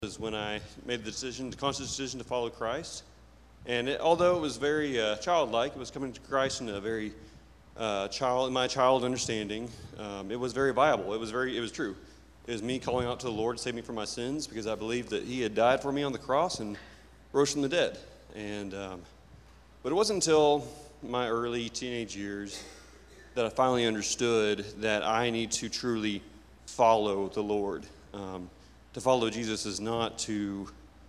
Was when I made the conscious decision to follow Christ. And although it was very childlike, it was coming to Christ in a very my child understanding. It was very viable. It was true. It was me calling out to the Lord to save me from my sins because I believed that He had died for me on the cross and rose from the dead. And but it wasn't until my early teenage years that I finally understood that I need to truly follow the Lord. To follow Jesus is not to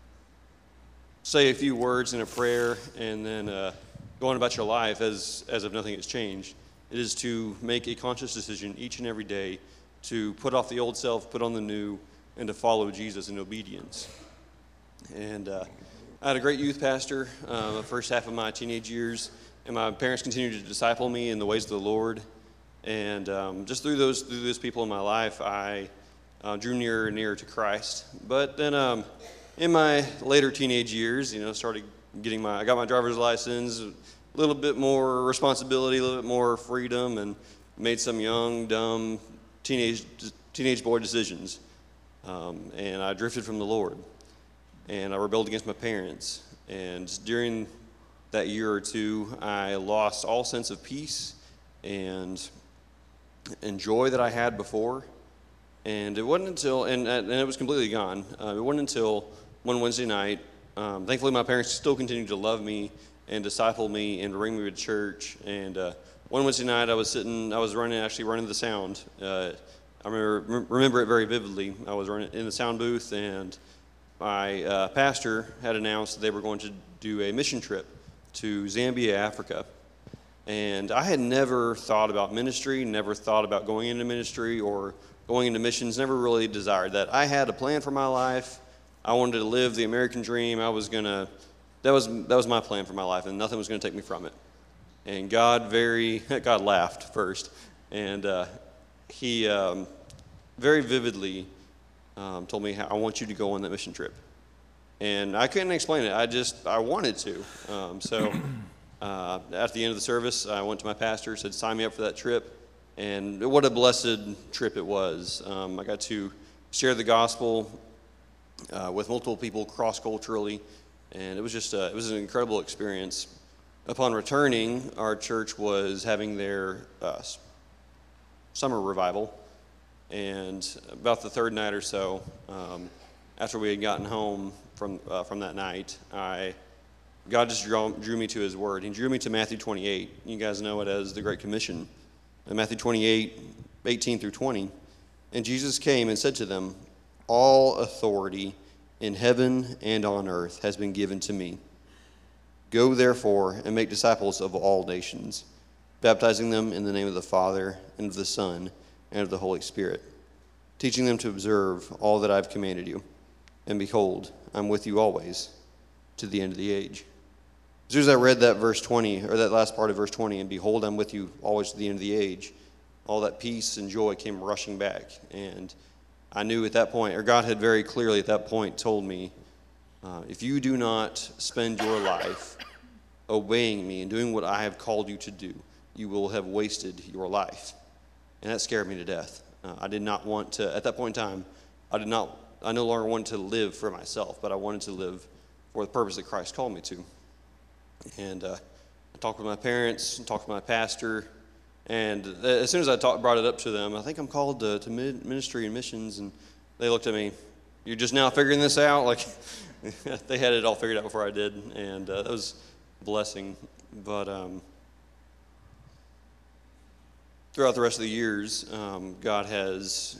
say a few words in a prayer and then go on about your life as if nothing has changed. It is to make a conscious decision each and every day to put off the old self, put on the new, and to follow Jesus in obedience. And I had a great youth pastor the first half of my teenage years, and my parents continued to disciple me in the ways of the Lord. And just through those people in my life, I drew nearer and nearer to Christ. But then in my later teenage years, started I got my driver's license, a little bit more responsibility, a little bit more freedom, and made some young, dumb teenage boy decisions. And I drifted from the Lord, and I rebelled against my parents. And during that year or two, I lost all sense of peace and joy that I had before. And it wasn't until, and it was completely gone. It wasn't until one Wednesday night. Thankfully, my parents still continued to love me and disciple me and bring me to church. And one Wednesday night, I was running the sound. I remember it very vividly. I was running in the sound booth, and my pastor had announced that they were going to do a mission trip to Zambia, Africa. And I had never thought about ministry, never thought about going into ministry or going into missions, never really desired that. I had a plan for my life. I wanted to live the American dream. That was my plan for my life, and nothing was going to take me from it. And God laughed first, and He very vividly told me, I want you to go on that mission trip. And I couldn't explain it. I wanted to. So at the end of the service, I went to my pastor, said, sign me up for that trip. And what a blessed trip it was. I got to share the gospel with multiple people cross-culturally, and it was an incredible experience. Upon returning, our church was having their summer revival, and about the third night or so, after we had gotten home from that night, God just drew me to His Word. He drew me to Matthew 28. You guys know it as the Great Commission. In Matthew 28, 18 through 20, and Jesus came and said to them, all authority in heaven and on earth has been given to me. Go therefore and make disciples of all nations, baptizing them in the name of the Father and of the Son and of the Holy Spirit, teaching them to observe all that I have commanded you. And behold, I'm with you always to the end of the age. As soon as I read that verse 20, or that last part of verse 20, and behold, I'm with you always to the end of the age, all that peace and joy came rushing back. And I knew at that point, or God had very clearly at that point told me, if you do not spend your life obeying me and doing what I have called you to do, you will have wasted your life. And that scared me to death. I did not want to, at that point in time, I no longer wanted to live for myself, but I wanted to live for the purpose that Christ called me to. And I talked with my parents, talked with my pastor, and as soon as I brought it up to them, I think I'm called to ministry and missions, and they looked at me, you're just now figuring this out? Like, they had it all figured out before I did, and that was a blessing. But throughout the rest of the years, God has,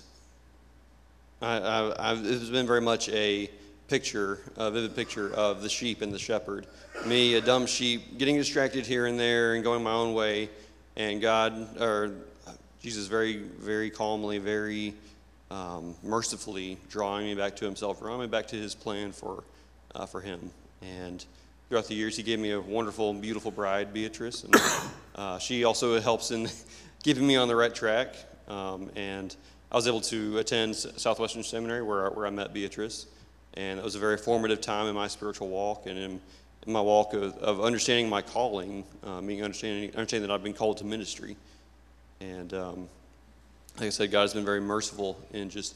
it's been very much a vivid picture of the sheep and the shepherd. Me, a dumb sheep, getting distracted here and there and going my own way, and Jesus very, very calmly, very mercifully drawing me back to Himself, drawing me back to His plan for Him. And throughout the years, He gave me a wonderful, beautiful bride, Beatrice, and she also helps in keeping me on the right track. And I was able to attend Southwestern Seminary where I met Beatrice. And it was a very formative time in my spiritual walk and in my walk of understanding my calling, understanding that I've been called to ministry. And like I said, God has been very merciful in just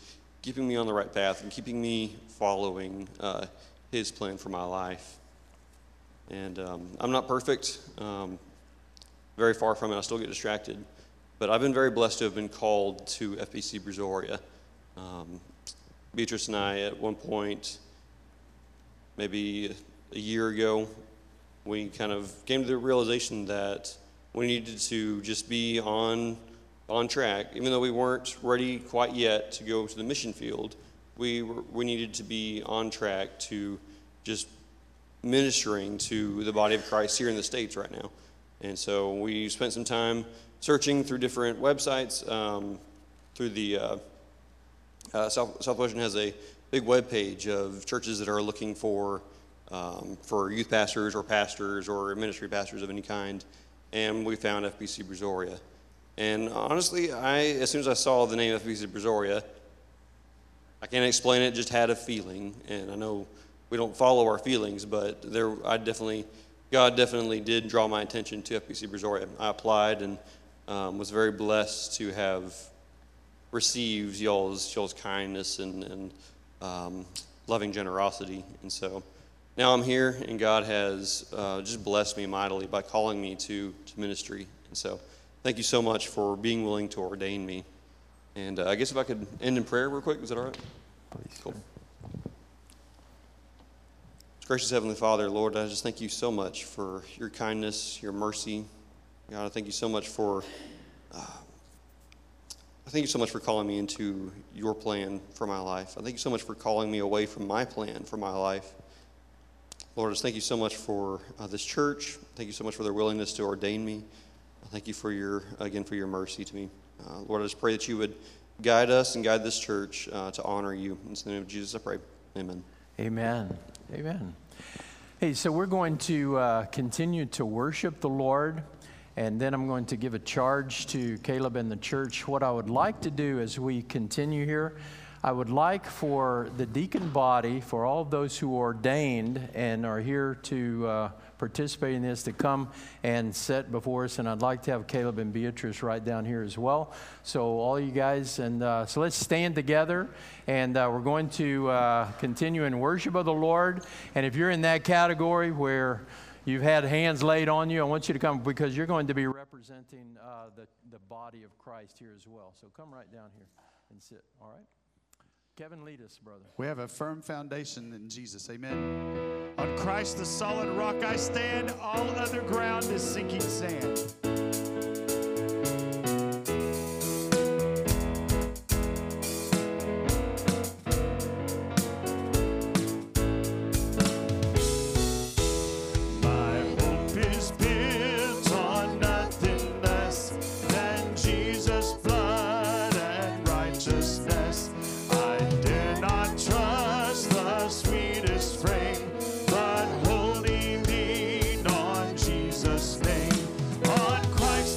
keeping me on the right path and keeping me following his plan for my life. And I'm not perfect, very far from it. I still get distracted. But I've been very blessed to have been called to FBC Brazoria. Beatrice and I, at one point, maybe a year ago, we kind of came to the realization that we needed to just be on track. Even though we weren't ready quite yet to go to the mission field, we needed to be on track to just ministering to the body of Christ here in the States right now. And so we spent some time searching through different websites. Through the Southwestern has a big web page of churches that are looking for youth pastors or ministry pastors of any kind, and we found FBC Brazoria. And honestly, as soon as I saw the name FBC Brazoria, I can't explain it, just had a feeling. And I know we don't follow our feelings, but God definitely did draw my attention to FBC Brazoria. I applied and was very blessed to have received y'all's kindness and loving generosity. And so now I'm here, and God has just blessed me mightily by calling me to ministry. And so thank you so much for being willing to ordain me. And I guess if I could end in prayer real quick, is that all right? Please. Cool. Gracious Heavenly Father, Lord, I just thank you so much for your kindness, your mercy. God, I thank you so much for calling me into your plan for my life. I thank you so much for calling me away from my plan for my life. Lord, I just thank you so much for this church. Thank you so much for their willingness to ordain me. I thank you for your mercy to me. Lord, I just pray that you would guide us and guide this church to honor you. In the name of Jesus, I pray. Amen. Amen. Amen. Hey, so we're going to continue to worship the Lord, and then I'm going to give a charge to Caleb and the church. What I would like to do as we continue here, I would like for the deacon body, for all of those who are ordained and are here to participate in this, to come and sit before us. And I'd like to have Caleb and Beatrice right down here as well. So all you guys, and so let's stand together, and we're going to continue in worship of the Lord. And if you're in that category where you've had hands laid on you, I want you to come, because you're going to be representing the body of Christ here as well. So come right down here and sit, all right? Kevin, lead us, brother. We have a firm foundation in Jesus. Amen. On Christ, the solid rock I stand. All other ground is sinking sand. Christ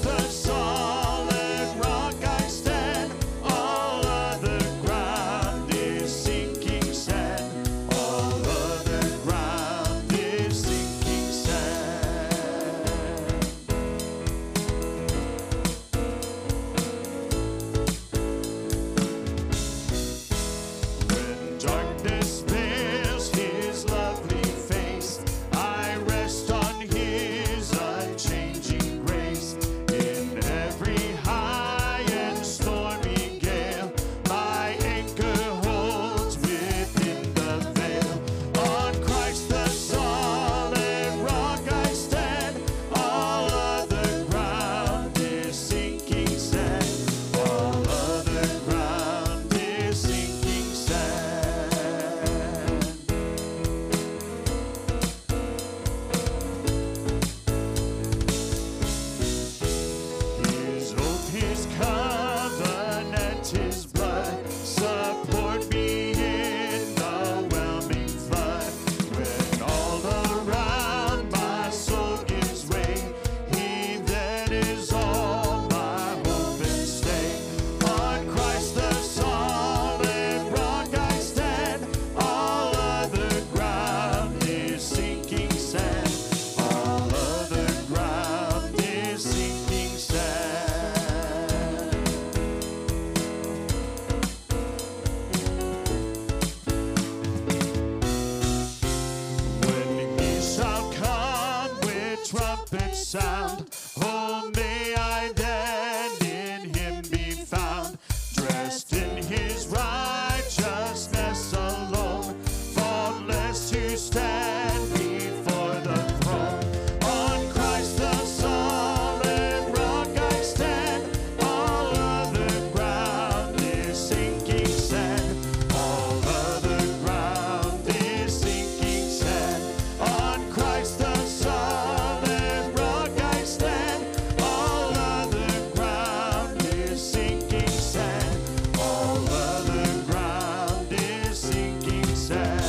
sound. Oh, may I then in him be found, dressed in his righteousness alone, faultless to stand before the throne. On Christ the solid rock I stand, all other ground is sinking sand. All other ground is sinking sand. On Christ the solid rock I stand, all other ground is sinking sand. All other ground is sinking sand.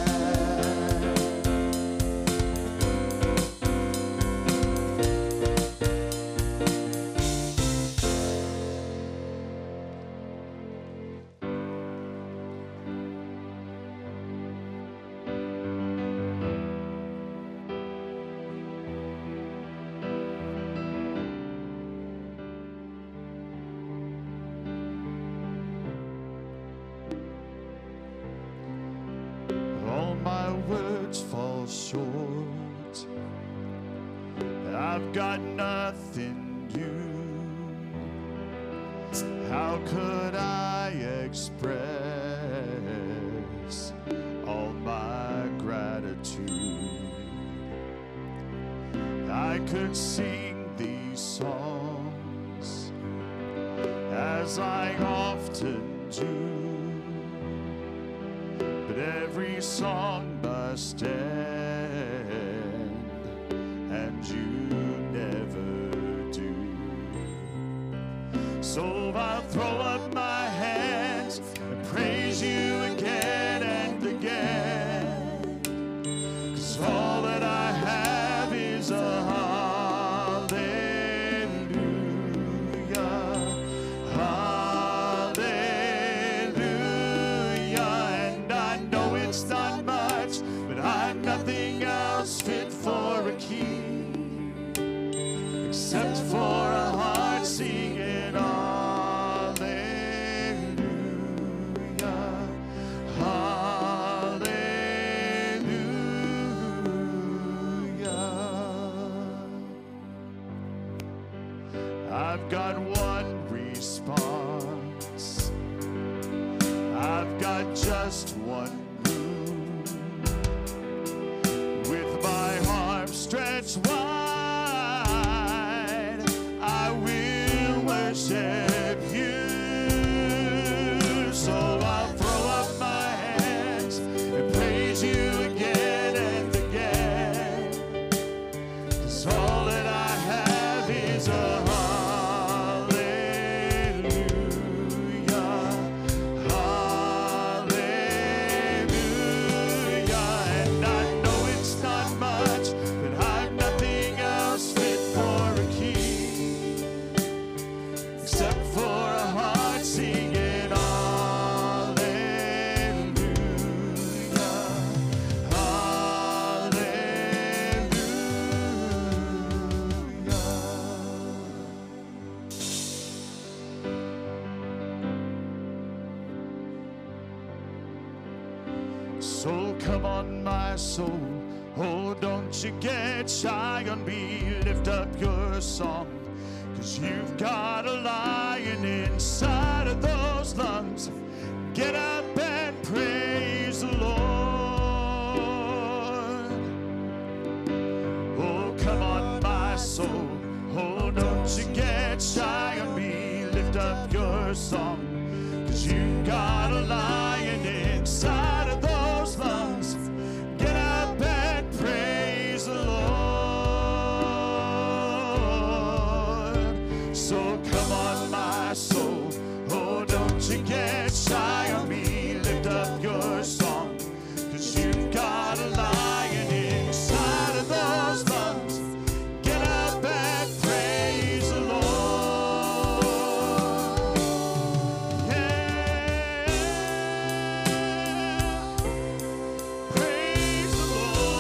All my words fall short. I've got nothing new. How could I express all my gratitude? I could sing these songs as I often do, but every song must end, and you never do. So I'll throw up my hands and praise you again and again, 'cause all that I have is a hallelujah, hallelujah. And I know it's not much, but I'm nothing else fit for a king, except for a heart singing hallelujah, hallelujah. I've got one response, I've got just one move, with my arms stretched wide, I will worship you. So I'll throw up my hands and praise you again and again, 'cause all that I have is a hallelujah, hallelujah. And I know it's not much, but I'm nothing else fit for a king, except for a heart singing hallelujah, hallelujah. So come on, my soul, oh, don't you get shy on me. Lift up your song, 'cause you've got a lion inside of those lungs. Get up and praise the Lord. Oh, come on, my soul, oh, don't you get shy on me. Lift up your song, 'cause you've got a lion inside of those lungs. Get up and praise the Lord. So come on, my soul, oh, don't you get shy on me. Lift up your song, 'cause you've got a lion inside of those lungs. Get up and praise the Lord. Yeah. Praise the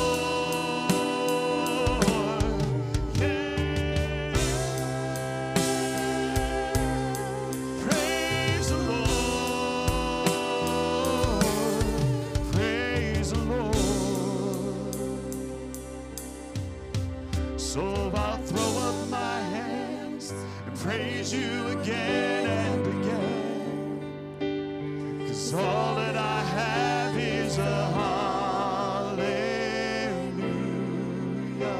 Lord. Yeah. Praise the Lord. Praise the Lord. So I'll throw praise you again and again. 'Cause all that I have is a hallelujah.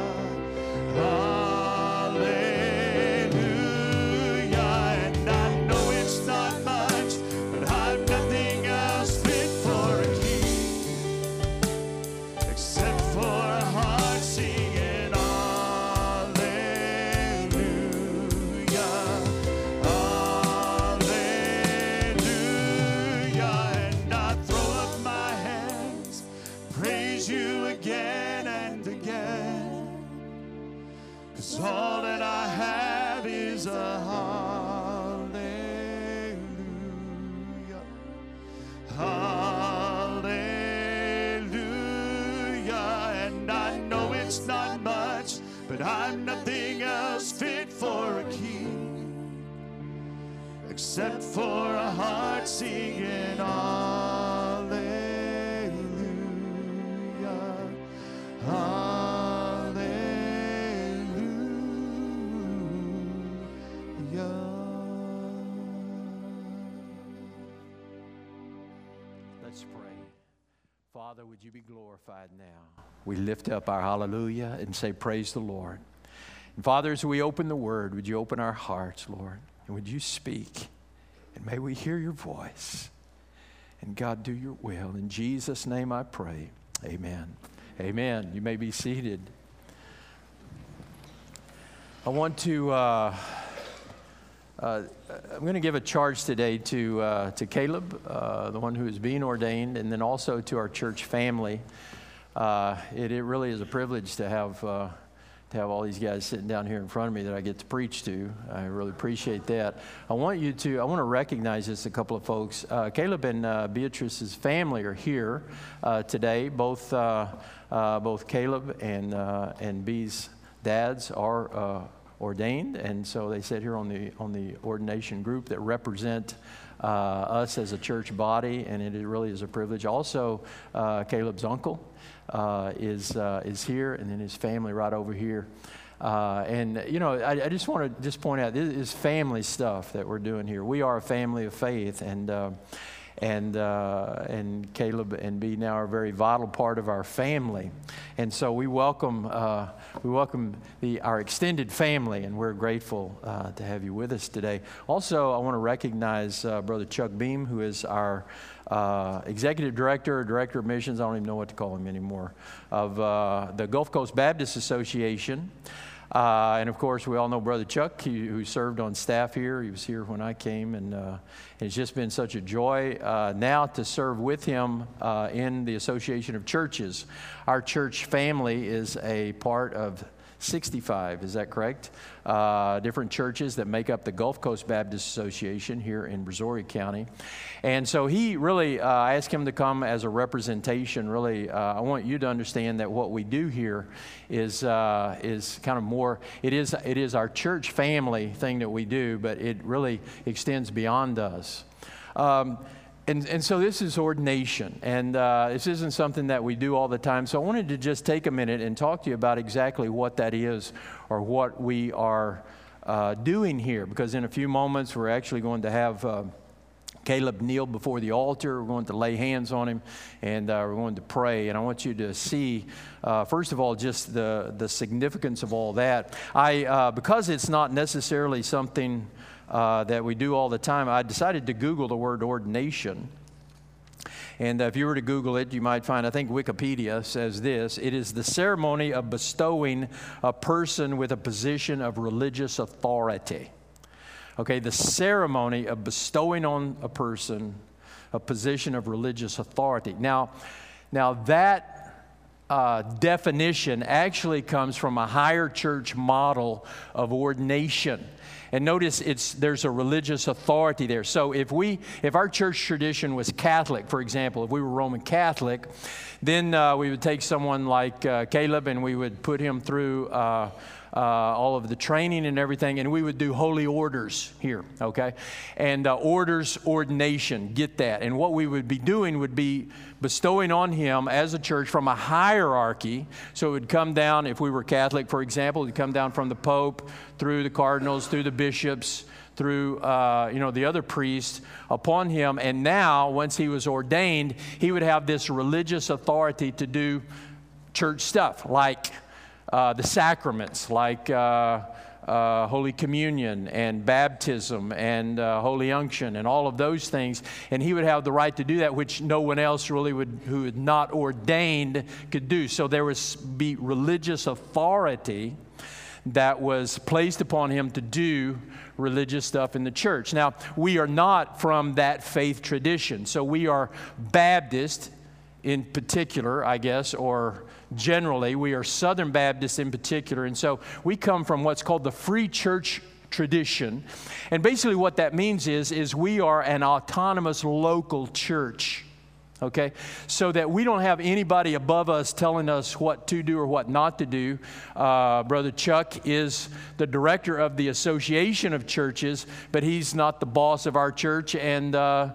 Hallelujah. And I know it's not much, but I've nothing else fit for a king except for a heart singing hallelujah. Hallelujah. And I throw up my hands, praise you again and again. 'Cause all that I have is a hallelujah. Hallelujah. And I know it's not much, but I'm nothing else fit for a king except for a heart singing hallelujah. Let's pray. Father, would you be glorified now? We lift up our hallelujah and say, praise the Lord. And Father, as we open the word, would you open our hearts, Lord? And would you speak? And may we hear your voice. And God, do your will. In Jesus' name I pray. Amen. Amen. You may be seated. I want to... I'm going to give a charge today to Caleb, the one who is being ordained, and then also to our church family. It really is a privilege to have all these guys sitting down here in front of me that I get to preach to. I really appreciate that. I want to recognize just a couple of folks. Caleb and Beatrice's family are here today. Both Caleb and Bee's dads are ordained, and so they sit here on the ordination group that represent us as a church body, and it really is a privilege. Also, Caleb's uncle is here, and then his family right over here. And you know, I just want to point out, this is family stuff that we're doing here. We are a family of faith, and Caleb and Bee now are a very vital part of our family, and so we welcome our extended family, and we're grateful to have you with us today. Also, I want to recognize Brother Chuck Beam, who is our executive director or director of missions. I don't even know what to call him anymore, of the Gulf Coast Baptist Association. And of course, we all know Brother Chuck, who served on staff here. He was here when I came, and it's just been such a joy now to serve with him in the Association of Churches. Our church family is a part of 65, is that correct? Different churches that make up the Gulf Coast Baptist Association here in Brazoria County. And so he really, I asked him to come as a representation. Really, I want you to understand that what we do here is kind of more, it is our church family thing that we do, but it really extends beyond us. And so this is ordination, and this isn't something that we do all the time. So I wanted to just take a minute and talk to you about exactly what that is, or what we are doing here, because in a few moments we're actually going to have Caleb kneel before the altar. We're going to lay hands on him, and we're going to pray. And I want you to see, first of all, just the significance of all that. Because it's not necessarily something that we do all the time, I decided to Google the word ordination. And if you were to Google it, you might find, I think Wikipedia says this: it is the ceremony of bestowing a person with a position of religious authority. Okay, the ceremony of bestowing on a person a position of religious authority. Now that definition actually comes from a higher church model of ordination. And notice there's a religious authority there. So if our church tradition was Catholic, for example, if we were Roman Catholic, then we would take someone like Caleb, and we would put him through all of the training and everything, and we would do holy orders here, okay? And orders, ordination, get that. And what we would be doing would be bestowing on him as a church from a hierarchy. So it would come down, if we were Catholic, for example, it would come down from the Pope, through the cardinals, through the bishops, through the other priests upon him. And now, once he was ordained, he would have this religious authority to do church stuff, like the sacraments, like Holy Communion and baptism and Holy Unction and all of those things. And he would have the right to do that, which no one else really who was not ordained could do. So there would be religious authority that was placed upon him to do religious stuff in the church. Now, we are not from that faith tradition. So we are Baptist in particular, I guess, or generally. We are Southern Baptist in particular. And so we come from what's called the free church tradition. And basically what that means is we are an autonomous local church. Okay, so that we don't have anybody above us telling us what to do or what not to do. Brother Chuck is the director of the Association of Churches, but he's not the boss of our church, and the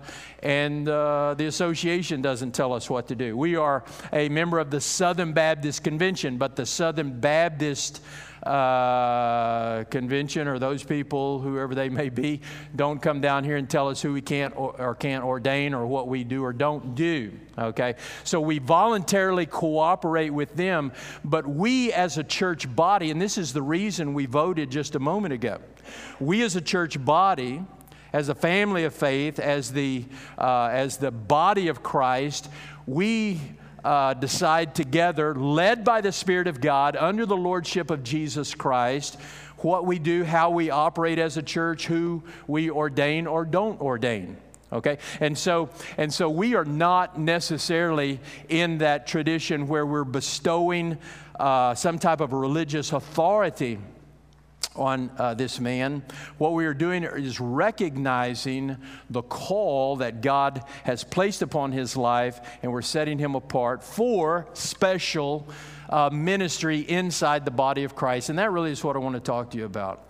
association doesn't tell us what to do. We are a member of the Southern Baptist Convention, but the Southern Baptist Convention, or those people, whoever they may be, don't come down here and tell us who we can't or can't ordain or what we do or don't do, okay? So we voluntarily cooperate with them, but we as a church body, and this is the reason we voted just a moment ago, we as a church body, as a family of faith, as the body of Christ, we decide together, led by the Spirit of God, under the lordship of Jesus Christ, what we do, how we operate as a church, who we ordain or don't ordain. Okay? And so we are not necessarily in that tradition where we're bestowing some type of religious authority on this man. What we are doing is recognizing the call that God has placed upon his life, and we're setting him apart for special ministry inside the body of Christ. And that really is what I want to talk to you about.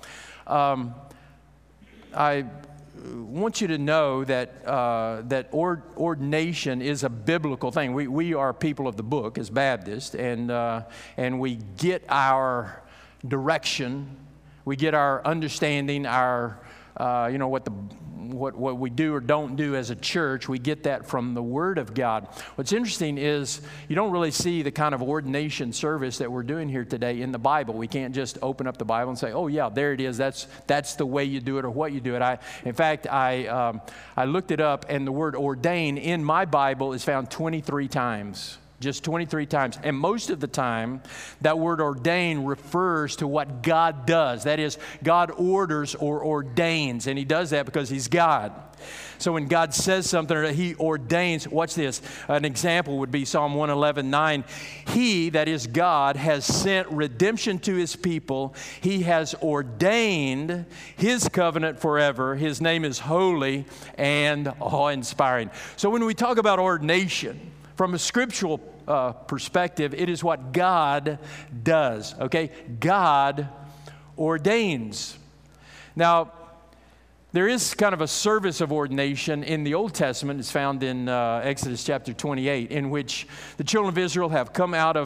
I want you to know that ordination is a biblical thing. We are people of the book as Baptists, and we get our direction, we get our understanding, our what we do or don't do as a church. We get that from the Word of God. What's interesting is you don't really see the kind of ordination service that we're doing here today in the Bible. We can't just open up the Bible and say, "Oh yeah, there it is. That's the way you do it or what you do it." In fact, I looked it up, and the word ordain in my Bible is found 23 times. Just 23 times. And most of the time, that word ordain refers to what God does. That is, God orders or ordains. And he does that because he's God. So when God says something, or he ordains, watch this. An example would be Psalm 111:9. He, that is God, has sent redemption to his people. He has ordained his covenant forever. His name is holy and awe-inspiring. So when we talk about ordination, from a scriptural perspective, it is what God does, okay? God ordains. Now, there is kind of a service of ordination in the Old Testament. It's found in Exodus chapter 28, in which the children of Israel have come out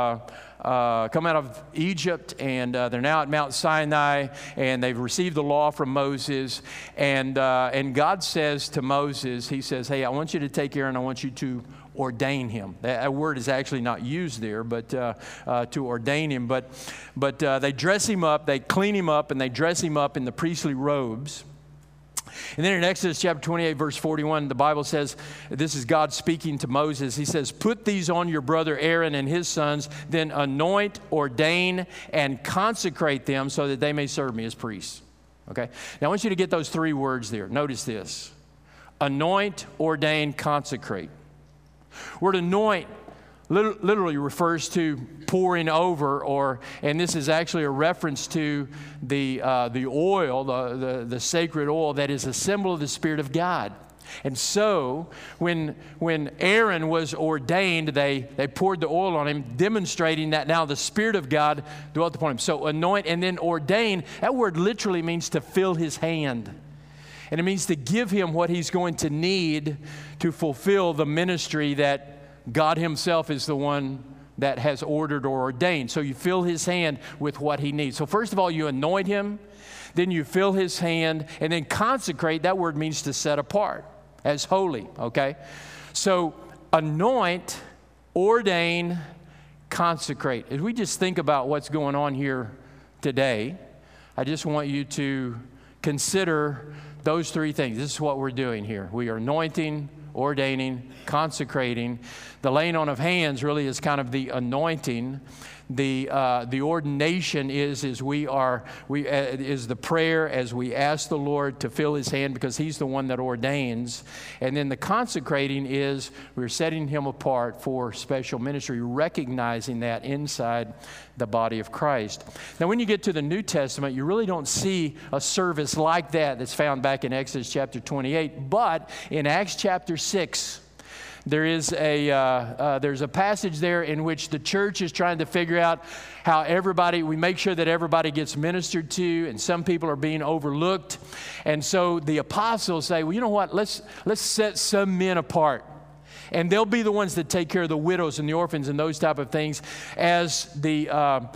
of Egypt, and they're now at Mount Sinai, and they've received the law from Moses. And God says to Moses, he says, "Hey, I want you to take Aaron, I want you to ordain him." That word is actually not used there, but to ordain him. But they dress him up, they clean him up, and they dress him up in the priestly robes. And then in Exodus chapter 28, verse 41, the Bible says, this is God speaking to Moses. He says, "Put these on your brother Aaron and his sons, then anoint, ordain, and consecrate them so that they may serve me as priests." Okay? Now I want you to get those three words there. Notice this. Anoint, ordain, consecrate. Word anoint literally refers to pouring over, and this is actually a reference to the oil, the sacred oil that is a symbol of the Spirit of God. And so when Aaron was ordained, they poured the oil on him, demonstrating that now the Spirit of God dwelt upon him. So anoint and then ordain, that word literally means to fill his hand. And it means to give him what he's going to need to fulfill the ministry that God himself is the one that has ordered or ordained. So you fill his hand with what he needs. So first of all, you anoint him, then you fill his hand, and then consecrate. That word means to set apart as holy, okay? So anoint, ordain, consecrate. As we just think about what's going on here today, I just want you to consider those three things. This is what we're doing here. We are anointing, ordaining, consecrating. The laying on of hands really is kind of the anointing. The ordination is the prayer as we ask the Lord to fill his hand because he's the one that ordains. And then the consecrating is we're setting him apart for special ministry, recognizing that inside the body of Christ. Now, when you get to the New Testament, you really don't see a service like that that's found back in Exodus chapter 28. But in Acts chapter 6, there's a passage there in which the church is trying to figure out how we make sure that everybody gets ministered to, and some people are being overlooked. And so the apostles say, well, you know what, let's set some men apart. And they'll be the ones that take care of the widows and the orphans and those type of things as the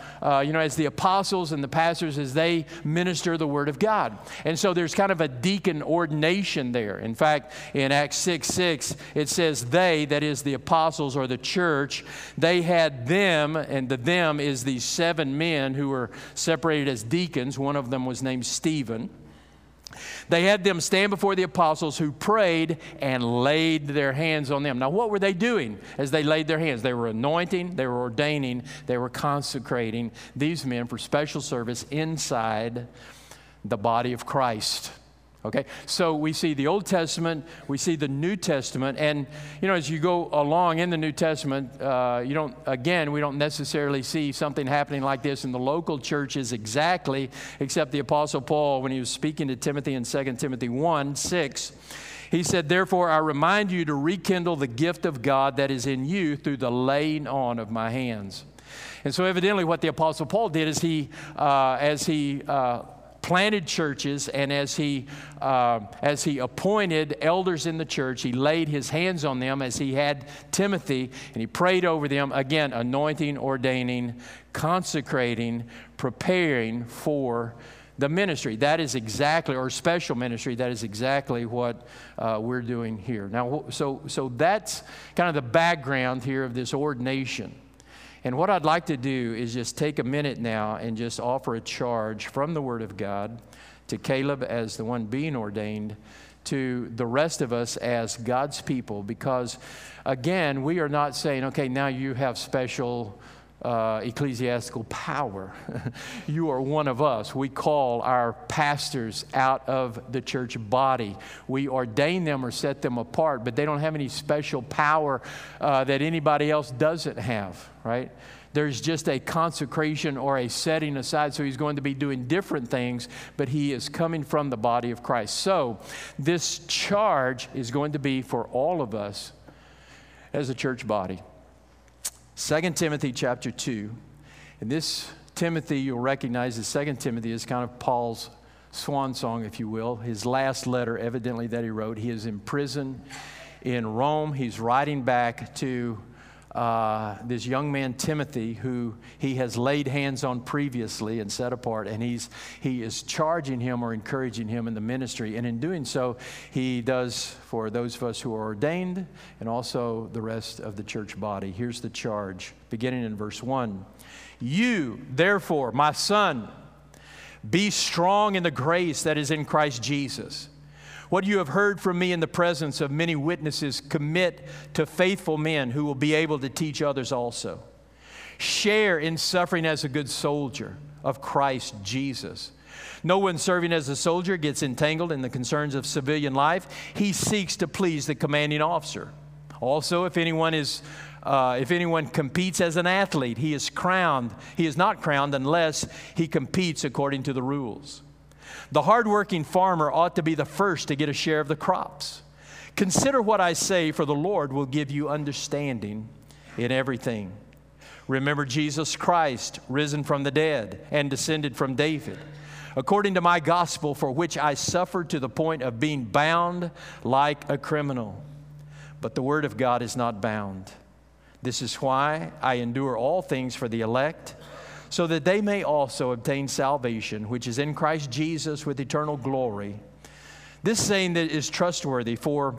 apostles and the pastors as they minister the Word of God. And so there's kind of a deacon ordination there. In fact, in Acts 6:6, it says they, that is the apostles or the church, they had them, and the them is these 7 men who were separated as deacons. One of them was named Stephen. They had them stand before the apostles who prayed and laid their hands on them. Now, what were they doing as they laid their hands? They were anointing, they were ordaining, they were consecrating these men for special service inside the body of Christ. Okay, so we see the Old Testament, we see the New Testament, and as you go along in the New Testament, we don't necessarily see something happening like this in the local churches exactly, except the Apostle Paul, when he was speaking to Timothy in 2 Timothy 1:6, he said, "Therefore I remind you to rekindle the gift of God that is in you through the laying on of my hands." And so evidently what the Apostle Paul did is as he planted churches, and as he appointed elders in the church, he laid his hands on them as he had Timothy, and he prayed over them, again, anointing, ordaining, consecrating, preparing for the ministry. That is exactly, or special ministry, that is exactly what we're doing here. Now, so that's kind of the background here of this ordination. And what I'd like to do is just take a minute now and just offer a charge from the Word of God to Caleb as the one being ordained, to the rest of us as God's people. Because, again, we are not saying, okay, now you have special ecclesiastical power. You are one of us. We call our pastors out of the church body. We ordain them or set them apart, but they don't have any special power that anybody else doesn't have, right? There's just a consecration or a setting aside, so he's going to be doing different things, but he is coming from the body of Christ. So this charge is going to be for all of us as a church body. 2 Timothy chapter 2, and this Timothy, you'll recognize as 2 Timothy is kind of Paul's swan song, if you will, his last letter evidently that he wrote. He is in prison in Rome. He's writing back to this young man Timothy, who he has laid hands on previously and set apart, and he is charging him or encouraging him in the ministry. And in doing so, he does for those of us who are ordained and also the rest of the church body. Here's the charge, beginning in verse 1. "You, therefore, my son, be strong in the grace that is in Christ Jesus. What you have heard from me in the presence of many witnesses, commit to faithful men who will be able to teach others also. Share in suffering as a good soldier of Christ Jesus. No one serving as a soldier gets entangled in the concerns of civilian life. He seeks to please the commanding officer. Also, if anyone competes as an athlete, he is not crowned unless he competes according to the rules. The hardworking farmer ought to be the first to get a share of the crops. Consider what I say, for the Lord will give you understanding in everything. Remember Jesus Christ, risen from the dead and descended from David, according to my gospel, for which I suffered to the point of being bound like a criminal. But the word of God is not bound. This is why I endure all things for the elect, so that they may also obtain salvation, which is in Christ Jesus with eternal glory. This saying that is trustworthy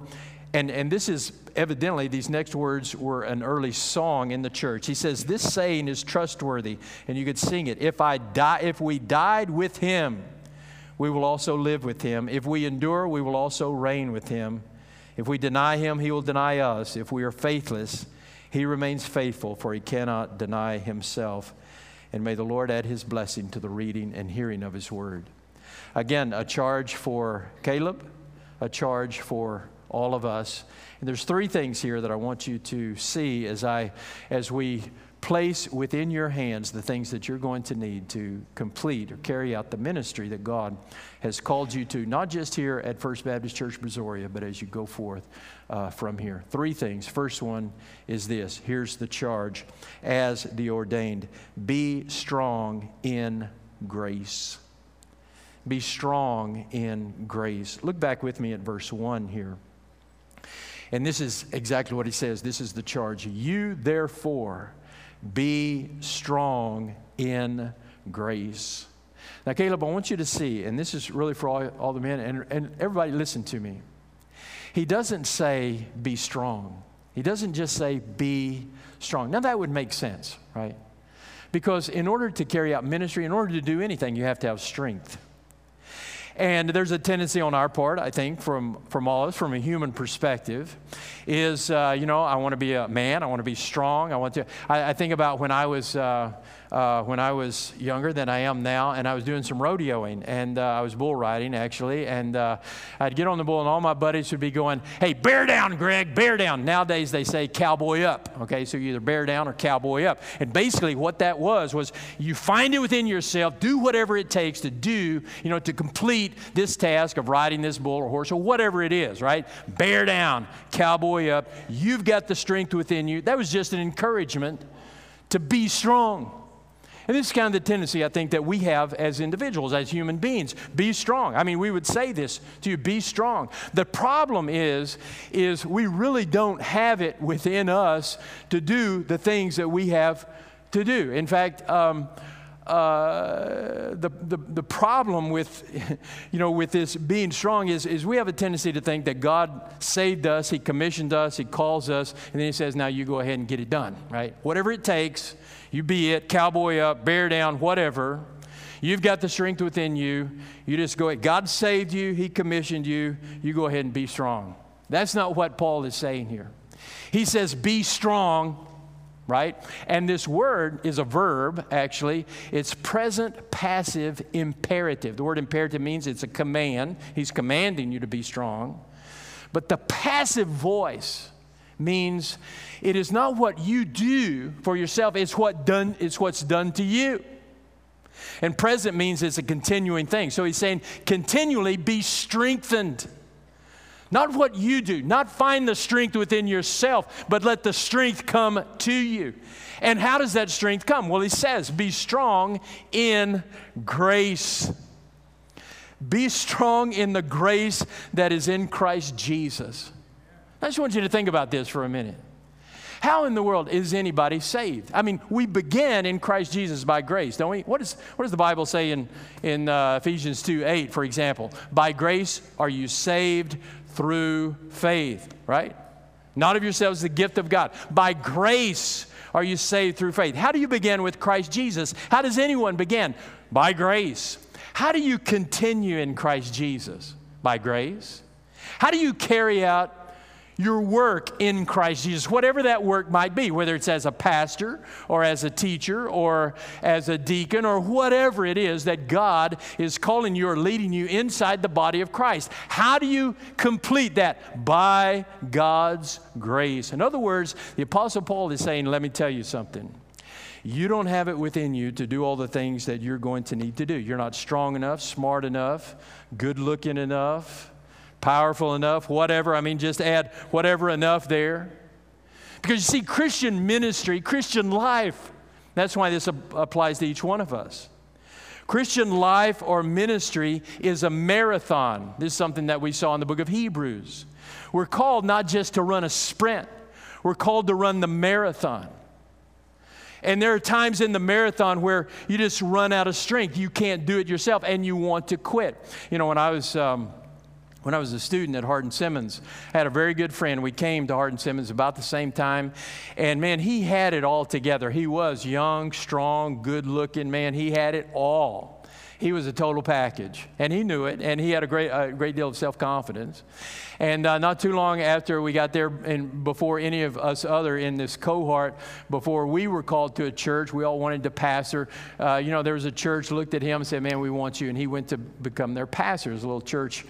and this is evidently, these next words were an early song in the church. He says, this saying is trustworthy, and you could sing it. If we died with him, we will also live with him. If we endure, we will also reign with him. If we deny him, he will deny us. If we are faithless, he remains faithful, for he cannot deny himself. And may the Lord add his blessing to the reading and hearing of his word. Again, a charge for Caleb, a charge for all of us. And there's three things here that I want you to see as we place within your hands the things that you're going to need to complete or carry out the ministry that God has called you to, not just here at First Baptist Church, Brazoria, but as you go forth from here. Three things. First one is this. Here's the charge as the ordained. Be strong in grace. Be strong in grace. Look back with me at verse 1 here. And this is exactly what he says. This is the charge. You, therefore, be strong in grace. Now, Caleb, I want you to see, and this is really for all the men, and everybody listen to me. He doesn't say be strong. He doesn't just say be strong. Now, that would make sense, right? Because in order to carry out ministry, in order to do anything, you have to have strength. And there's a tendency on our part, I think, from all of us, from a human perspective, is, I want to be a man. I want to be strong. I think about when I was younger than I am now, and I was doing some rodeoing, and I was bull riding, actually, and I'd get on the bull, and all my buddies would be going, hey, bear down, Greg, bear down. Nowadays, they say cowboy up, okay? So you either bear down or cowboy up. And basically what that was you find it within yourself, do whatever it takes to do, to complete this task of riding this bull or horse or whatever it is, right? Bear down, cowboy up. You've got the strength within you. That was just an encouragement to be strong. And this is kind of the tendency, I think, that we have as individuals, as human beings. Be strong. I mean, we would say this to you, be strong. The problem is we really don't have it within us to do the things that we have to do. In fact, the problem with, with this being strong is we have a tendency to think that God saved us, He commissioned us, He calls us, and then He says, now you go ahead and get it done, right? Whatever it takes, you be it, cowboy up, bear down, whatever. You've got the strength within you. You just go ahead. God saved you. He commissioned you. You go ahead and be strong. That's not what Paul is saying here. He says, be strong, right? And this word is a verb, actually. It's present passive imperative. The word imperative means it's a command. He's commanding you to be strong. But the passive voice means it is not what you do for yourself, it's what's done to you. And present means it's a continuing thing. So he's saying continually be strengthened. Not what you do, not find the strength within yourself, but let the strength come to you. And how does that strength come? Well, he says, be strong in grace. Be strong in the grace that is in Christ Jesus. I just want you to think about this for a minute. How in the world is anybody saved? I mean, we begin in Christ Jesus by grace, don't we? What does the Bible say in Ephesians 2:8, for example? By grace are you saved through faith, right? Not of yourselves, the gift of God. By grace are you saved through faith. How do you begin with Christ Jesus? How does anyone begin? By grace. How do you continue in Christ Jesus? By grace. How do you carry out your work in Christ Jesus, whatever that work might be, whether it's as a pastor or as a teacher or as a deacon or whatever it is that God is calling you or leading you inside the body of Christ. How do you complete that? By God's grace. In other words, the Apostle Paul is saying, let me tell you something. You don't have it within you to do all the things that you're going to need to do. You're not strong enough, smart enough, good looking enough, powerful enough, whatever. I mean, just add whatever enough there. Because you see, Christian ministry, Christian life, that's why this applies to each one of us. Christian life or ministry is a marathon. This is something that we saw in the book of Hebrews. We're called not just to run a sprint. We're called to run the marathon. And there are times in the marathon where you just run out of strength. You can't do it yourself and you want to quit. You know, when I was a student at Hardin-Simmons, I had a very good friend. We came to Hardin-Simmons about the same time. And man, he had it all together. He was young, strong, good-looking man. He had it all. He was a total package. And he knew it. And he had a great deal of self-confidence. And not too long after we got there, and before any of us other in this cohort, before we were called to a church, we all wanted to pastor. There was a church looked at him and said, "Man, we want you." And he went to become their pastor. It was a little church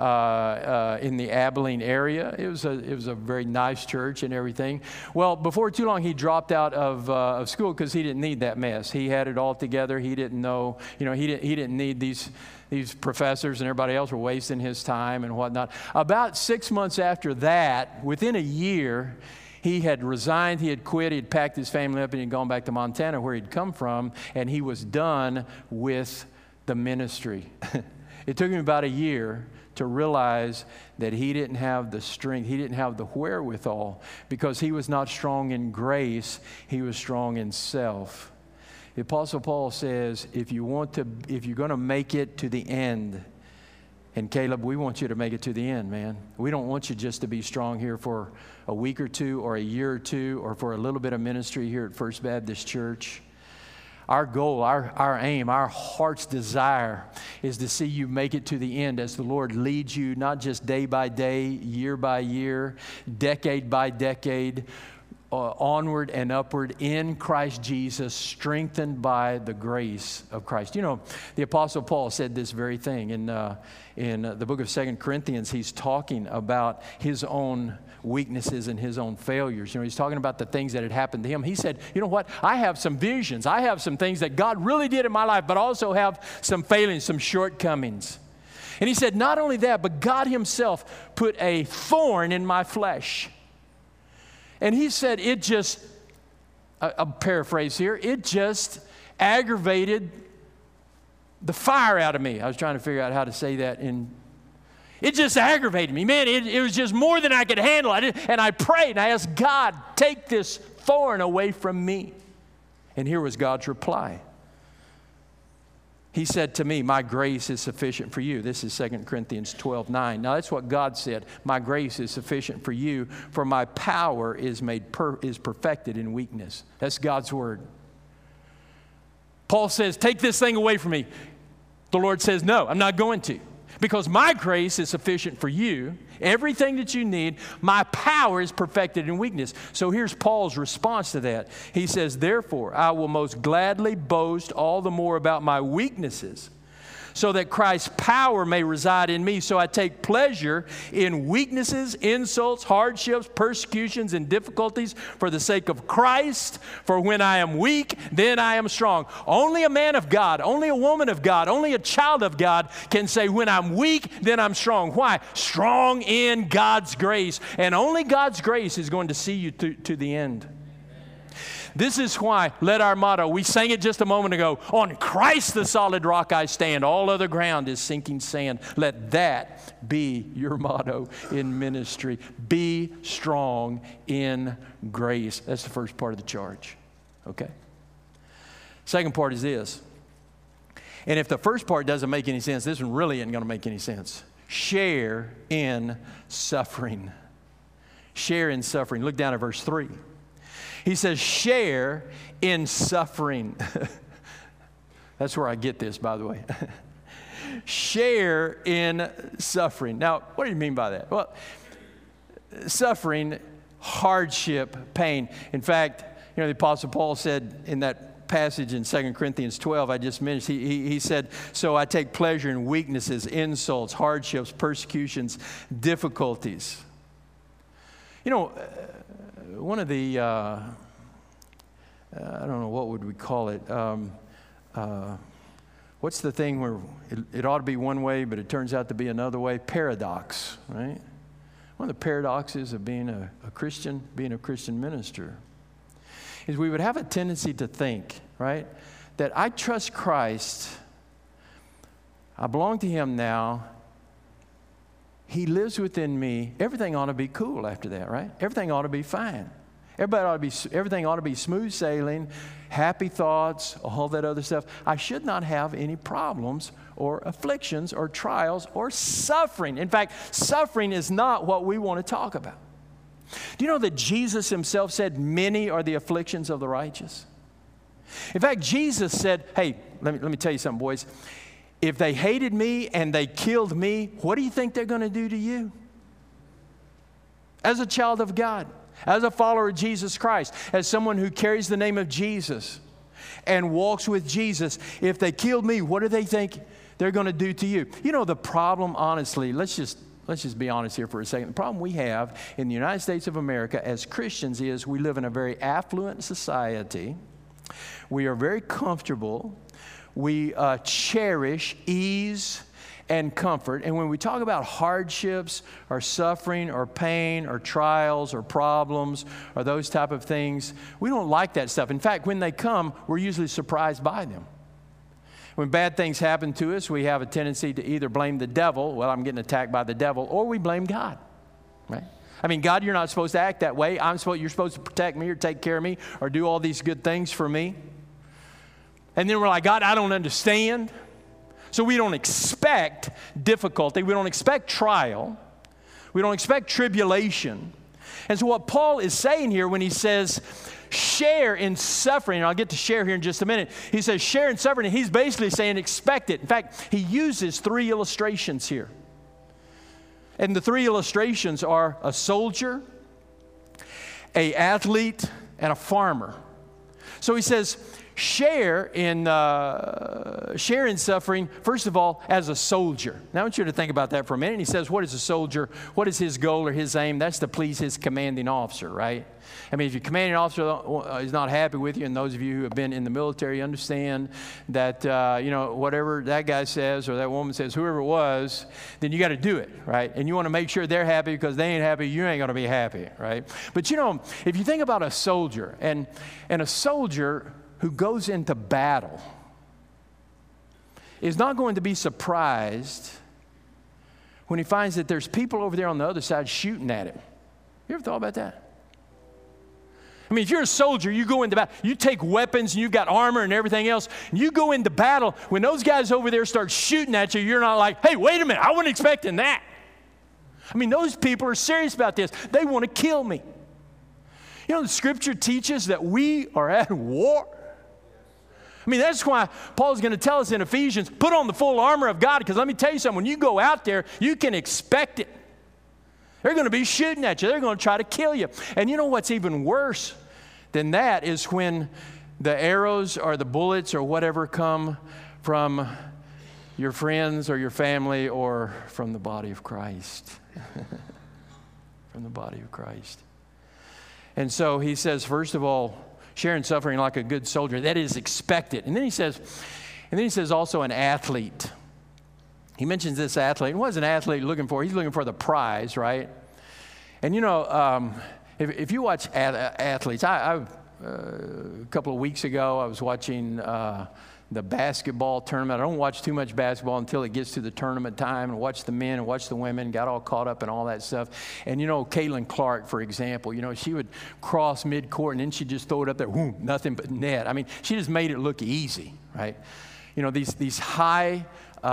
in the Abilene area. It was a very nice church and everything. Well, before too long, he dropped out of school because he didn't need that mess. He had it all together. He didn't know, he didn't need these professors and everybody else were wasting his time and whatnot. About 6 months after that, within a year, he had resigned, he had quit, he had packed his family up and he'd gone back to Montana where he'd come from, and he was done with the ministry. It took him about a year to realize that he didn't have the strength, he didn't have the wherewithal, because he was not strong in grace, he was strong in self. The Apostle Paul says, if you're going to make it to the end, and Caleb, we want you to make it to the end, man. We don't want you just to be strong here for a week or two or a year or two or for a little bit of ministry here at First Baptist Church. Our goal, our aim, our heart's desire is to see you make it to the end as the Lord leads you, not just day by day, year by year, decade by decade, onward and upward in Christ Jesus, strengthened by the grace of Christ. You know, the Apostle Paul said this very thing in the book of 2 Corinthians. He's talking about his own weaknesses and his own failures. You know, he's talking about the things that had happened to him. He said, you know what? I have some visions. I have some things that God really did in my life, but also have some failings, some shortcomings. And he said, not only that, but God himself put a thorn in my flesh. And he said it just, I'll paraphrase here, it just aggravated the fire out of me. I was trying to figure out how to say that. It just aggravated me. Man, it was just more than I could handle. And I prayed and I asked God, take this thorn away from me. And here was God's reply. He said to me, my grace is sufficient for you. This is 2 Corinthians 12:9. Now that's what God said. My grace is sufficient for you, for my power is perfected in weakness. That's God's word. Paul says, take this thing away from me. The Lord says, no, I'm not going to. Because my grace is sufficient for you. Everything that you need, my power is perfected in weakness. So here's Paul's response to that. He says, therefore, I will most gladly boast all the more about my weaknesses, so that Christ's power may reside in me. So I take pleasure in weaknesses, insults, hardships, persecutions, and difficulties for the sake of Christ. For when I am weak, then I am strong. Only a man of God, only a woman of God, only a child of God can say, when I'm weak, then I'm strong. Why? Strong in God's grace. And only God's grace is going to see you to the end. This is why, let our motto, we sang it just a moment ago, on Christ the solid rock I stand, all other ground is sinking sand. Let that be your motto in ministry. Be strong in grace. That's the first part of the charge. Okay? Second part is this. And if the first part doesn't make any sense, this one really isn't going to make any sense. Share in suffering. Share in suffering. Look down at verse 3. He says, share in suffering. That's where I get this, by the way. Share in suffering. Now, what do you mean by that? Well, suffering, hardship, pain. In fact, the Apostle Paul said in that passage in 2 Corinthians 12 I just mentioned, he said, so I take pleasure in weaknesses, insults, hardships, persecutions, difficulties. One of the, I don't know, what would we call it? what's the thing where it ought to be one way, but it turns out to be another way? Paradox, right? One of the paradoxes of being a Christian, being a Christian minister, is we would have a tendency to think, right, that I trust Christ, I belong to Him now, He lives within me, everything ought to be cool after that, right? Everything ought to be fine. Everything ought to be smooth sailing, happy thoughts, all that other stuff. I should not have any problems or afflictions or trials or suffering. In fact, suffering is not what we want to talk about. Do you know that Jesus Himself said, many are the afflictions of the righteous? In fact, Jesus said, hey, let me tell you something, boys. If they hated me and they killed me, what do you think they're going to do to you? As a child of God, as a follower of Jesus Christ, as someone who carries the name of Jesus and walks with Jesus, if they killed me, what do they think they're going to do to you? You know, the problem, honestly, let's just be honest here for a second. The problem we have in the United States of America as Christians is we live in a very affluent society. We are very comfortable. We cherish ease and comfort. And when we talk about hardships or suffering or pain or trials or problems or those type of things, we don't like that stuff. In fact, when they come, we're usually surprised by them. When bad things happen to us, we have a tendency to either blame the devil, well, I'm getting attacked by the devil, or we blame God, right? I mean, God, you're not supposed to act that way. You're supposed to protect me or take care of me or do all these good things for me. And then we're like, God, I don't understand. So we don't expect difficulty. We don't expect trial. We don't expect tribulation. And so what Paul is saying here when he says, share in suffering, and I'll get to share here in just a minute. He says, share in suffering, and he's basically saying, expect it. In fact, he uses 3 illustrations here. And the 3 illustrations are a soldier, an athlete, and a farmer. So he says, share in suffering, first of all, as a soldier. Now, I want you to think about that for a minute. And he says, what is a soldier? What is his goal or his aim? That's to please his commanding officer, right? I mean, if your commanding officer is not happy with you, and those of you who have been in the military understand that, whatever that guy says or that woman says, whoever it was, then you got to do it, right? And you want to make sure they're happy because they ain't happy, you ain't going to be happy, right? But, if you think about a soldier, and a soldier who goes into battle is not going to be surprised when he finds that there's people over there on the other side shooting at him. You ever thought about that? I mean, if you're a soldier, you go into battle, you take weapons and you've got armor and everything else, and you go into battle, when those guys over there start shooting at you, you're not like, hey, wait a minute, I wasn't expecting that. I mean, those people are serious about this. They want to kill me. The Scripture teaches that we are at war. I mean, that's why Paul's going to tell us in Ephesians, put on the full armor of God, because let me tell you something, when you go out there, you can expect it. They're going to be shooting at you. They're going to try to kill you. And you know what's even worse than that is when the arrows or the bullets or whatever come from your friends or your family or from the body of Christ. From the body of Christ. And so he says, first of all, sharing suffering like a good soldier. That is expected. And then he says also an athlete. He mentions this athlete. What is an athlete looking for? He's looking for the prize, right? And if you watch athletes, a couple of weeks ago I was watching the basketball tournament. I don't watch too much basketball until it gets to the tournament time, and watch the men and watch the women, got all caught up in all that stuff. And Caitlin Clark, for example, she would cross midcourt and then she'd just throw it up there, whoom, nothing but net. I mean, she just made it look easy, right? These high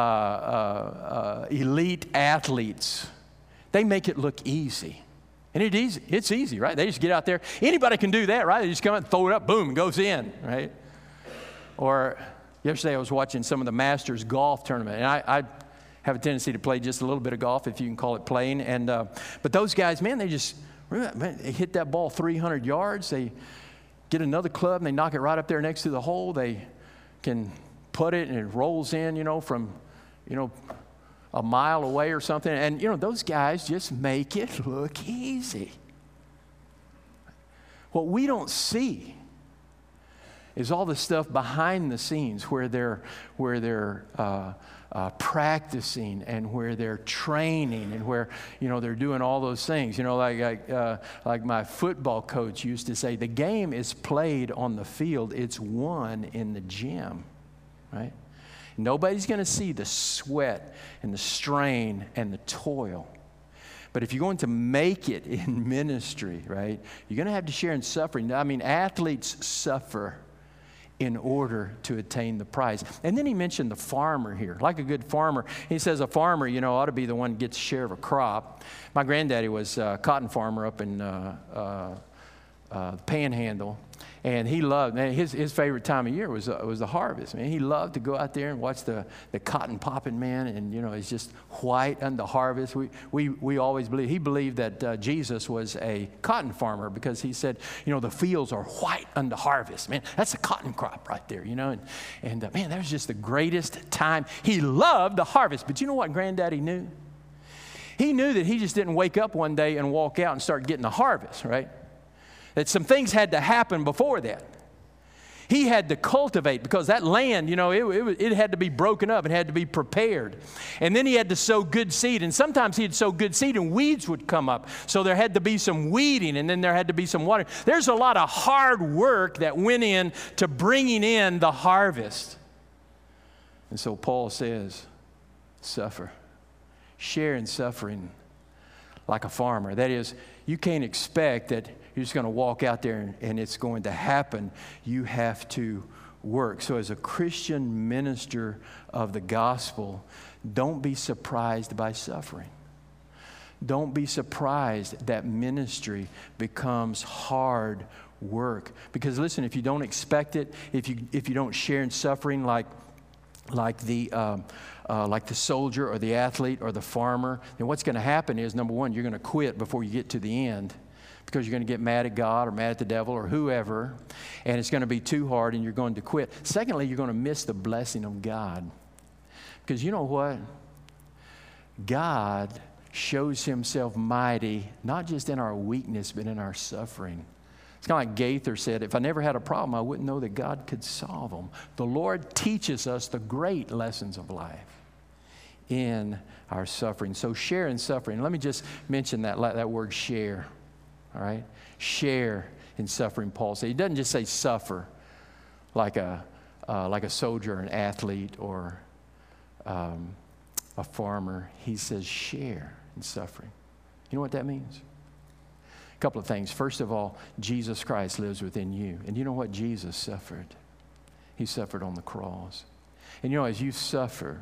elite athletes, they make it look easy. And it's easy, right? They just get out there. Anybody can do that, right? They just come out and throw it up, boom, it goes in, right? Or yesterday I was watching some of the Masters golf tournament, and I have a tendency to play just a little bit of golf, if you can call it playing. And but those guys, man, they hit that ball 300 yards. They get another club and they knock it right up there next to the hole. They can put it and it rolls in, from a mile away or something. And those guys just make it look easy. What we don't see is all the stuff behind the scenes where they're practicing and where they're training and where, they're doing all those things. Like my football coach used to say, the game is played on the field. It's won in the gym, right? Nobody's going to see the sweat and the strain and the toil. But if you're going to make it in ministry, right, you're going to have to share in suffering. I mean, athletes suffer in order to attain the prize. And then he mentioned the farmer here, like a good farmer. He says a farmer, ought to be the one who gets a share of a crop. My granddaddy was a cotton farmer up in Panhandle, and he loved, his favorite time of year was the harvest. Man, he loved to go out there and watch the cotton popping, man, and it's just white under harvest. We always believe, he believed that Jesus was a cotton farmer because he said, the fields are white under harvest, man. That's a cotton crop right there, and man, that was just the greatest time. He loved the harvest, but you know what Granddaddy knew? He knew that he just didn't wake up one day and walk out and start getting the harvest, right? That some things had to happen before that. He had to cultivate because that land, it had to be broken up. It had to be prepared. And then he had to sow good seed. And sometimes he'd sow good seed and weeds would come up. So there had to be some weeding and then there had to be some watering. There's a lot of hard work that went in to bringing in the harvest. And so Paul says, suffer. Share in suffering like a farmer. That is, you can't expect that you're just going to walk out there and it's going to happen. You have to work. So as a Christian minister of the gospel, don't be surprised by suffering. Don't be surprised that ministry becomes hard work. Because listen, if you don't expect it, if you don't share in suffering like the soldier or the athlete or the farmer, then what's going to happen is, number one, you're going to quit before you get to the end because you're going to get mad at God or mad at the devil or whoever, and it's going to be too hard and you're going to quit. Secondly, you're going to miss the blessing of God. Because you know what? God shows himself mighty, not just in our weakness, but in our suffering. It's kind of like Gaither said, if I never had a problem, I wouldn't know that God could solve them. The Lord teaches us the great lessons of life in our suffering. So share in suffering. Let me just mention that word share, all right? Share in suffering, Paul said. He doesn't just say suffer like a soldier or an athlete or a farmer. He says share in suffering. You know what that means? A couple of things. First of all, Jesus Christ lives within you. And you know what Jesus suffered? He suffered on the cross. And as you suffer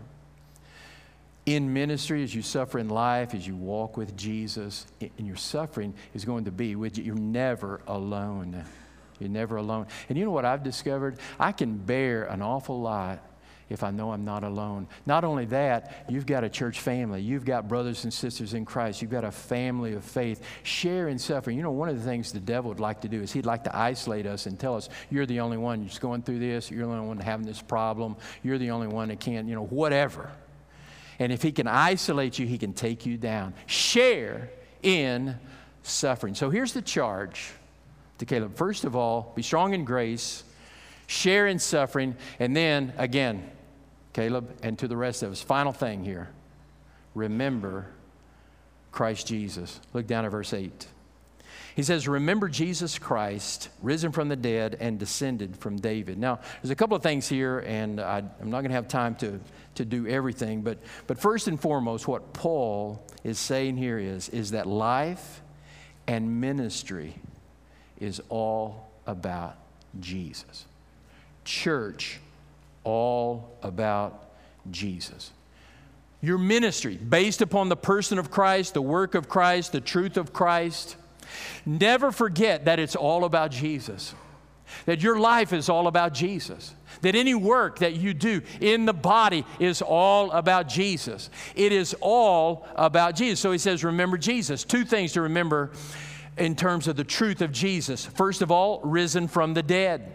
in ministry, as you suffer in life, as you walk with Jesus, and your suffering is going to be with you. You're never alone. You're never alone. And you know what I've discovered? I can bear an awful lot if I know I'm not alone. Not only that, you've got a church family. You've got brothers and sisters in Christ. You've got a family of faith. Share in suffering. One of the things the devil would like to do is he'd like to isolate us and tell us, you're the only one who's going through this. You're the only one having this problem. You're the only one that can't, whatever. And if he can isolate you, he can take you down. Share in suffering. So here's the charge to Caleb. First of all, be strong in grace, share in suffering, and then, again, Caleb, and to the rest of us, final thing here, remember Christ Jesus. Look down at verse 8. He says, remember Jesus Christ, risen from the dead and descended from David. Now, there's a couple of things here, and I'm not going to have time to do everything, but first and foremost, what Paul is saying here is that life and ministry is all about Jesus. Church, all about Jesus. Your ministry, based upon the person of Christ, the work of Christ, the truth of Christ, never forget that it's all about Jesus. That your life is all about Jesus. That any work that you do in the body is all about Jesus. It is all about Jesus. So he says, remember Jesus. Two things to remember in terms of the truth of Jesus. First of all, risen from the dead.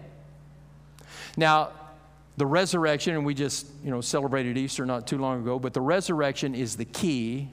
Now, the resurrection, and we just celebrated Easter not too long ago, but the resurrection is the key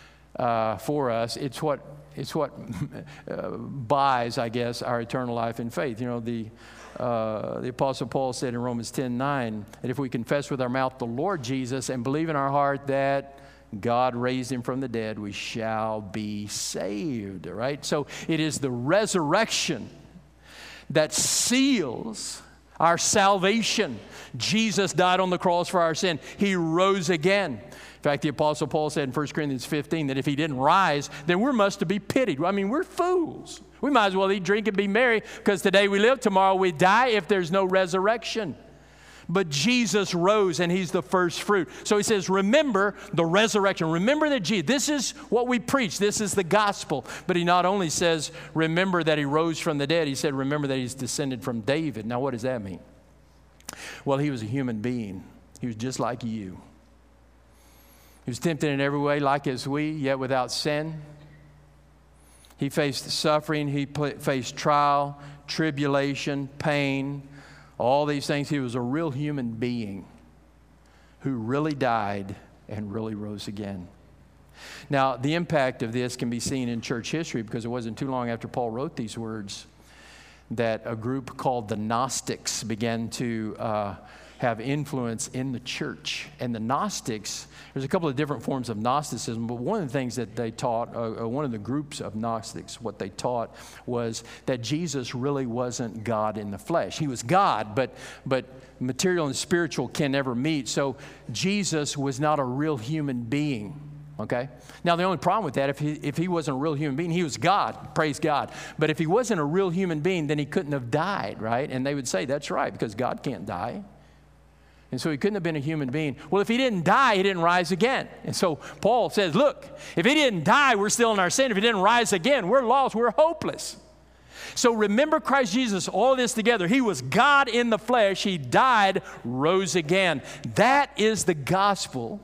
for us. It's what buys, I guess, our eternal life in faith. The Apostle Paul said in Romans 10:9 that if we confess with our mouth the Lord Jesus and believe in our heart that God raised him from the dead, we shall be saved, right? So it is the resurrection that seals our salvation. Jesus died on the cross for our sin. He rose again. In fact, the Apostle Paul said in 1 Corinthians 15 that if he didn't rise, then we must to be pitied. I mean, we're fools. We might as well eat, drink, and be merry, because today we live, tomorrow we die if there's no resurrection. But Jesus rose, and he's the first fruit. So he says, remember the resurrection. Remember that Jesus, this is what we preach. This is the gospel. But he not only says, remember that he rose from the dead, he said, remember that he's descended from David. Now, what does that mean? Well, he was a human being. He was just like you. He was tempted in every way like as we, yet without sin. He faced suffering. He faced trial, tribulation, pain, all these things. He was a real human being who really died and really rose again. Now, the impact of this can be seen in church history, because it wasn't too long after Paul wrote these words that a group called the Gnostics began to have influence in the church. And the Gnostics, there's a couple of different forms of Gnosticism, but one of the things that they taught, one of the groups of Gnostics, what they taught was that Jesus really wasn't God in the flesh. He was God, but material and spiritual can never meet. So Jesus was not a real human being. Okay? Now, the only problem with that, if he wasn't a real human being, he was God, praise God. But if he wasn't a real human being, then he couldn't have died, right? And they would say, that's right, because God can't die. And so he couldn't have been a human being. Well, if he didn't die, he didn't rise again. And so Paul says, look, if he didn't die, we're still in our sin. If he didn't rise again, we're lost, we're hopeless. So remember Christ Jesus, all this together. He was God in the flesh. He died, rose again. That is the gospel.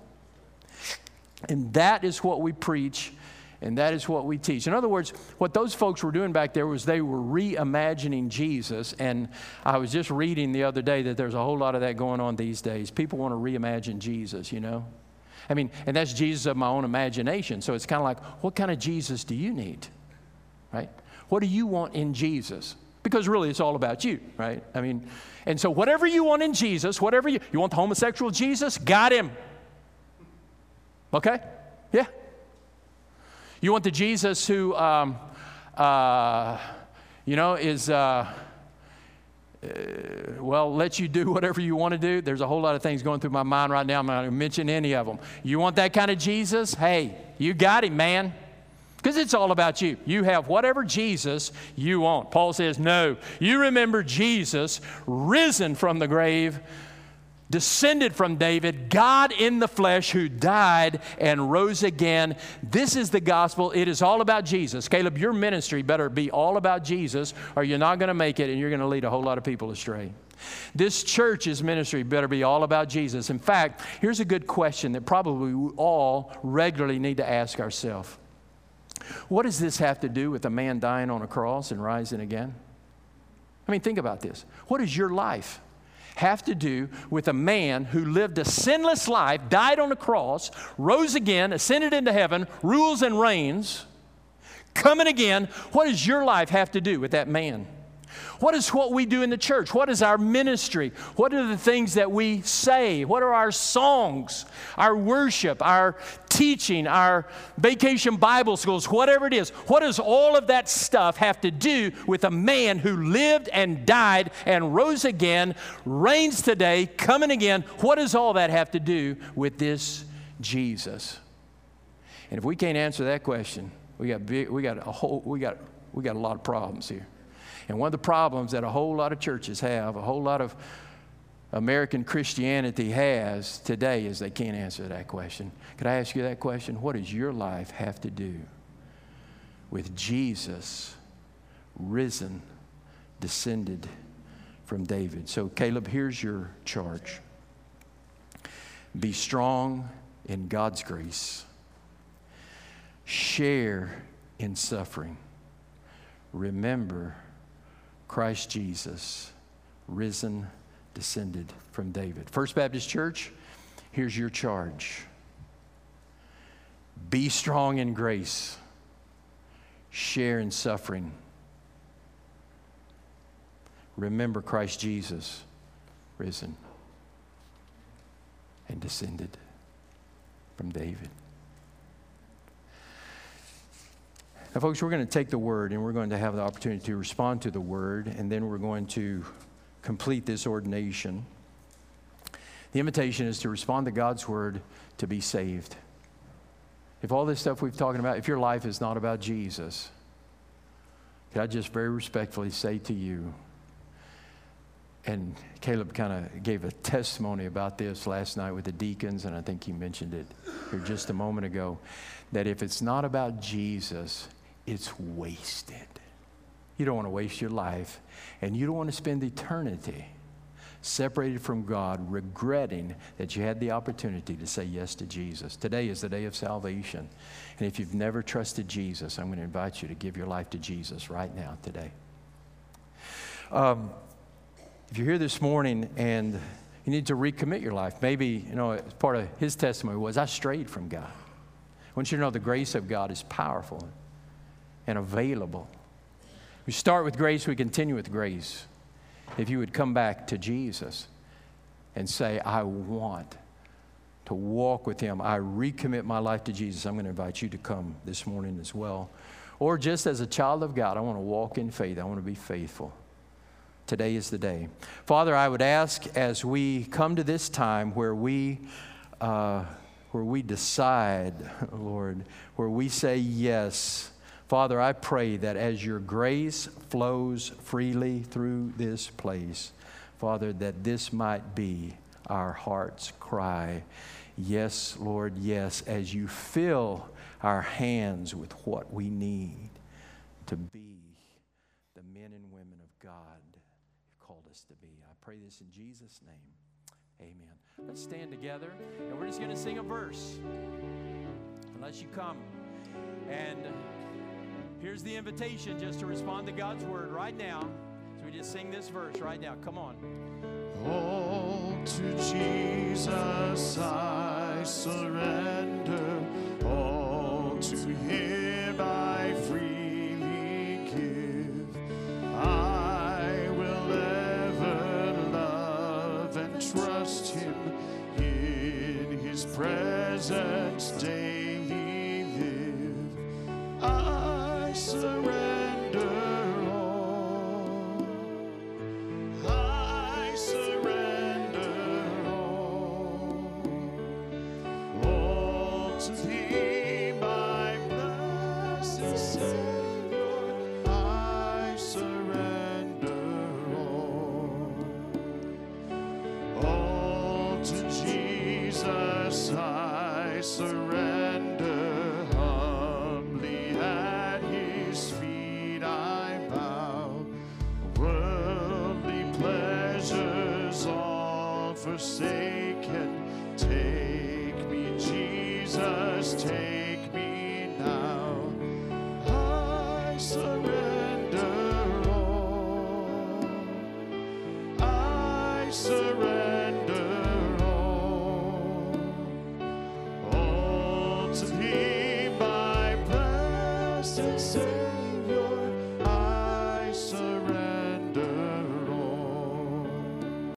And that is what we preach, and that is what we teach. In other words, what those folks were doing back there was they were reimagining Jesus. And I was just reading the other day that there's a whole lot of that going on these days. People want to reimagine Jesus, you know. I mean, and that's Jesus of my own imagination. So it's kind of like, what kind of Jesus do you need, right? What do you want in Jesus? Because really it's all about you, right? I mean, and so whatever you want in Jesus, whatever you want the homosexual Jesus, got him. Okay? Yeah. You want the Jesus who, is, lets you do whatever you want to do. There's a whole lot of things going through my mind right now. I'm not going to mention any of them. You want that kind of Jesus? Hey, you got him, man. Because it's all about you. You have whatever Jesus you want. Paul says, no. You remember Jesus risen from the grave, descended from David, God in the flesh, who died and rose again. This is the gospel. It is all about Jesus. Caleb, your ministry better be all about Jesus, or you're not going to make it, and you're going to lead a whole lot of people astray. This church's ministry better be all about Jesus. In fact, here's a good question that probably we all regularly need to ask ourselves. What does this have to do with a man dying on a cross and rising again? I mean, think about this. What does your life have to do with a man who lived a sinless life, died on a cross, rose again, ascended into heaven, rules and reigns, coming again? What does your life have to do with that man? What is what we do in the church? What is our ministry? What are the things that we say? What are our songs, our worship, our teaching, our vacation Bible schools, whatever it is? What does all of that stuff have to do with a man who lived and died and rose again, reigns today, coming again? What does all that have to do with this Jesus? And if we can't answer that question, we got a lot of problems here. And one of the problems that a whole lot of churches have, a whole lot of American Christianity has today, is they can't answer that question. Could I ask you that question? What does your life have to do with Jesus risen, descended from David? So Caleb, here's your charge. Be strong in God's grace. Share in suffering. Remember Christ Jesus, risen, descended from David. First Baptist Church, here's your charge. Be strong in grace. Share in suffering. remember Christ Jesus, risen and descended from David. Now, folks, we're going to take the word and we're going to have the opportunity to respond to the word, and then we're going to complete this ordination. The invitation is to respond to God's word to be saved. If all this stuff we've talking about, if your life is not about Jesus, could I just very respectfully say to you, and Caleb kind of gave a testimony about this last night with the deacons, and I think he mentioned it here just a moment ago, that if it's not about Jesus, it's wasted. You don't want to waste your life, and you don't want to spend eternity separated from God, regretting that you had the opportunity to say yes to Jesus. Today is the day of salvation. And if you've never trusted Jesus, I'm going to invite you to give your life to Jesus right now, today. If you're here this morning and you need to recommit your life, maybe, part of his testimony was, I strayed from God. I want you to know the grace of God is powerful and available. We start with grace, we continue with grace. If you would come back to Jesus and say, I want to walk with him, I recommit my life to Jesus, I'm going to invite you to come this morning as well. Or just as a child of God, I want to walk in faith. I want to be faithful. Today is the day. Father, I would ask as we come to this time where we decide, Lord, where we say yes. Father, I pray that as your grace flows freely through this place, Father, that this might be our heart's cry. Yes, Lord, yes, as you fill our hands with what we need to be the men and women of God you've called us to be. I pray this in Jesus' name. Amen. Let's stand together, and we're just going to sing a verse. Unless you come. And here's the invitation just to respond to God's word right now. So we just sing this verse right now. Come on. All to Jesus I surrender. All to him I freely give. I will ever love and trust him. In his presence daily live. I surrender all. I surrender all to thee, my blessed Savior. I surrender all to Jesus. I surrender humbly at his feet. I bow. Worldly pleasures all forsaken. Take me, Jesus, take me now. I surrender all. I surrender all to thee, my blessed Savior.